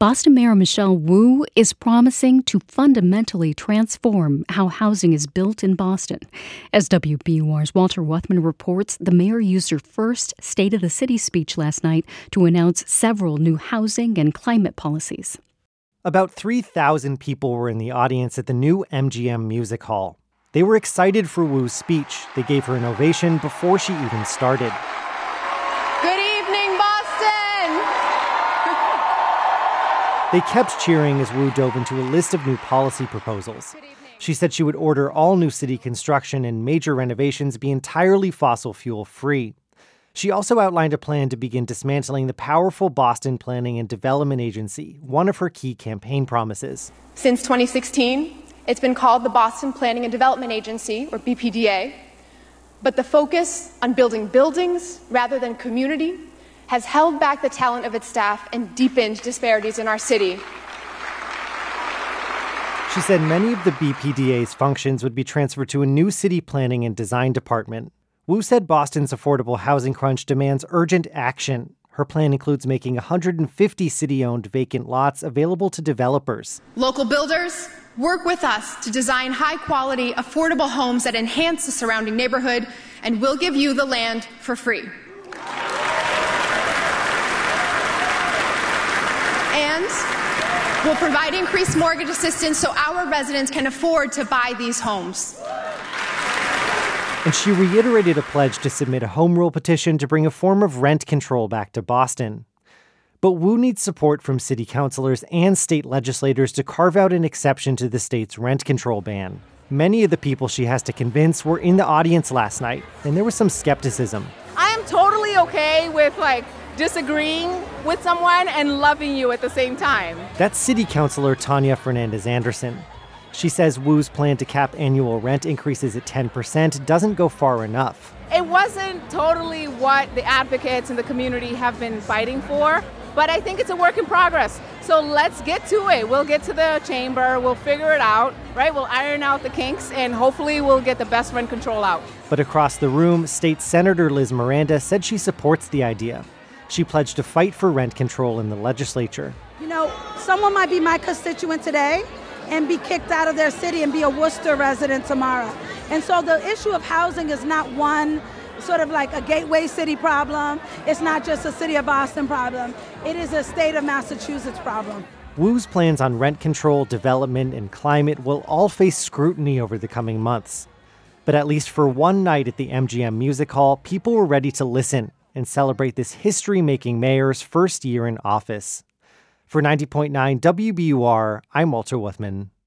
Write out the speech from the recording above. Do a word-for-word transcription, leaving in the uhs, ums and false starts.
Boston Mayor Michelle Wu is promising to fundamentally transform how housing is built in Boston. As W B U R's Walter Wuthmann reports, the mayor used her first State of the City speech last night to announce several new housing and climate policies. About three thousand people were in the audience at the new M G M Music Hall. They were excited for Wu's speech. They gave her an ovation before she even started. Good evening, Boston! They kept cheering as Wu dove into a list of new policy proposals. She said she would order all new city construction and major renovations be entirely fossil fuel free. She also outlined a plan to begin dismantling the powerful Boston Planning and Development Agency, one of her key campaign promises. Since twenty sixteen, it's been called the Boston Planning and Development Agency, or B P D A. But the focus on building buildings rather than community has held back the talent of its staff and deepened disparities in our city. She said many of the B P D A's functions would be transferred to a new city planning and design department. Wu said Boston's affordable housing crunch demands urgent action. Her plan includes making one hundred fifty city-owned vacant lots available to developers. Local builders, work with us to design high-quality, affordable homes that enhance the surrounding neighborhood, and we'll give you the land for free. And we'll provide increased mortgage assistance so our residents can afford to buy these homes. And she reiterated a pledge to submit a home rule petition to bring a form of rent control back to Boston. But Wu needs support from city councilors and state legislators to carve out an exception to the state's rent control ban. Many of the people she has to convince were in the audience last night, and there was some skepticism. I am totally okay with, like, disagreeing with someone and loving you at the same time. That's City Councilor Tanya Fernandez-Anderson. She says Wu's plan to cap annual rent increases at ten percent doesn't go far enough. It wasn't totally what the advocates in the community have been fighting for, but I think it's a work in progress. So let's get to it. We'll get to the chamber, we'll figure it out, right? We'll iron out the kinks, and hopefully we'll get the best rent control out. But across the room, State Senator Liz Miranda said she supports the idea. She pledged to fight for rent control in the legislature. You know, someone might be my constituent today and be kicked out of their city and be a Worcester resident tomorrow. And so the issue of housing is not one sort of like a gateway city problem. It's not just a city of Boston problem. It is a state of Massachusetts problem. Wu's plans on rent control, development, and climate will all face scrutiny over the coming months. But at least for one night at the M G M Music Hall, people were ready to listen and celebrate this history-making mayor's first year in office. For ninety point nine W B U R, I'm Walter Wuthmann.